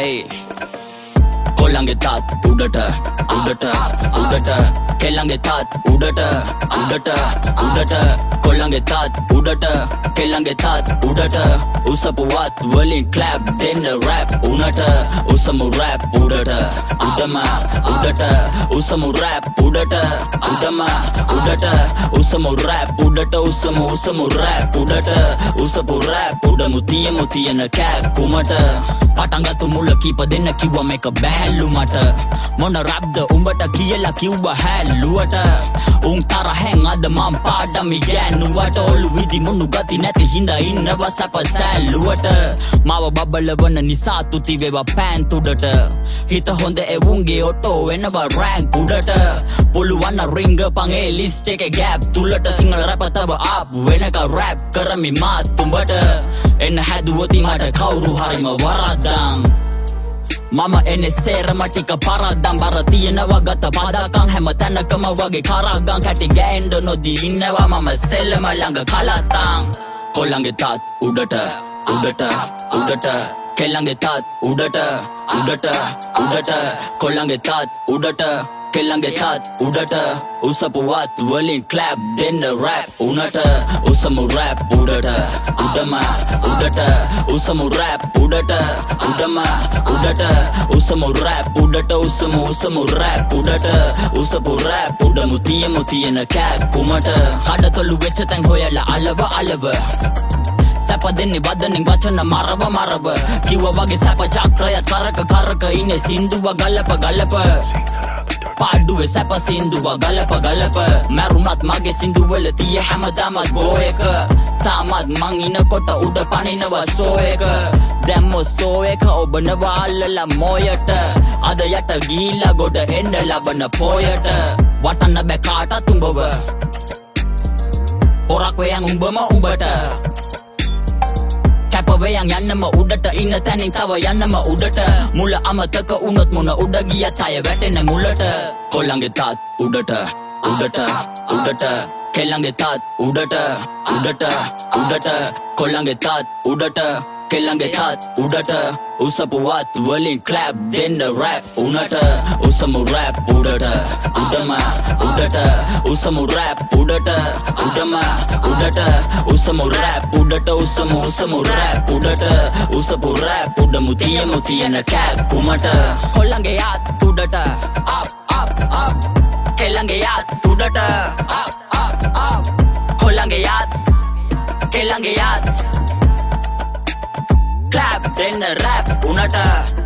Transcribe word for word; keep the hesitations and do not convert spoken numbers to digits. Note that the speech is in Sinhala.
hey. කොල්ලන්ගේ තාත් උඩට උඩට උඩට කෙල්ලන්ගේ තාත් උඩට උඩට උඩට කොල්ලන්ගේ තාත් උඩට කෙල්ලන්ගේ තාත් උඩට උසපුවත් වලින් clap දෙන්න rap උනට උසමු rap උඩට උඩම උඩට උසමු rap උඩට උඩම උඩට උසමු rap උඩට උසමු උසමු rap උඩට උසපු rap උඩමු තියමු තියන කෑ කුමට පටන් ගත්තු මුල කීප දෙන්න කිව්වා මේක බෑලු මට මොන රැප්ද උඹට කියලා කිව්වා හැලුවට උන් තරහෙන් අද මම පාඩම් ඉගෙනුවට ඔලු විදි මොනු ගති නැති හින්දා ඉන්නවා සැප සැලුවට මාව බබලවන නිසා තුති වේවා පෑන් තුඩට හිත හොඳ එවුන්ගේ ඔටෝ වෙනවා රෑන්ක් උඩට පුළුවන් රිංග පන් ඒ ලිස්ට් එකේ ගෑප් තුලට සිංහල රැප තව ආප් වෙනක රැප් කරමි මාත් උඹට එන්න හැදුවොත් මට කවුරු හරිම වරදම් මම එන්නේ සේරම ටික පරද්දම් බර තියෙනවා ගත පදකම් හැම තැනකම වගේ කරගම් කැටි ගෑන්ඩ නොදී ඉන්නවා මම සෙල්ලම ළඟ කලතම් කොල්ලන්ගේ තාත් උඩට උඩට උඩට කෙල්ලන්ගේ තාත් උඩට උඩට උඩට කොල්ලන්ගේ තාත් උඩට කෙල්ලන්ගේ තාත් උඩට උසපුවත් වලින් clap දෙන්න rap උනට උසමු rap උඩට උඩම උඩට උසමු rap උඩට උඩම උඩට උසමු rap උඩට උසමු උසමු rap උඩට උසපු rap උඩමු තියමු තියන කෑ කුමට කඩතොලු වෙච්ච තැන් හොයලා අලව අලව සැප දෙන්නේ වදනෙන් වචන මරව මරව කිව්ව වගේ සැප චක්‍රයත් කරක කරක ඉන්නේ සින්දුව ගලප ගලප පාඩුවේ සැප සින්දුව ගලප ගලප මරුණත් මගේ සින්දුවල තිය හැමදාමත් ගෝ එක තාමත් මං ඉනකොට උඩ පනිනවා සෝ එක දැම්මෝ සෝ එක ඔබනවා අල්ලලා මොයට අද යට ගීලා ගොඩ එන්න ලබන පොයට වටන්න බෑ කාටත් උඹව පොරක් වයන් උඹම උඹට කැපවයන් යන්නම උඩට ඉන්න තැනින් තව යන්නම උඩට මුල අමතක උනොත් මොන උඩ ගියත් අය වැටෙන මුලට කොල්ලන්ගේ තාත් උඩට උඩට උඩට කෙල්ලන්ගේ තාත් උඩට උඩට උඩට කොල්ලන්ගේ තාත් උඩට කෙල්ලන්ගේ තාත් උඩට උසපුවත් වලින් clap දෙන්න rap උනට උසමු rap උඩට උඩම උඩට උසමු rap උඩට උඩම උඩට උසමු rap උඩට උසමු උසමු rap උඩට උසපු rap උඩමු තියමු තියන කෑ කුමට කොල්ලන්ගේ යාත් උඩට up up up කෙල්ලන්ගේ යාත් උඩට up up up කොල්ලන්ගේ යාත් කෙල්ලන්ගේ යාත් clap then rap unata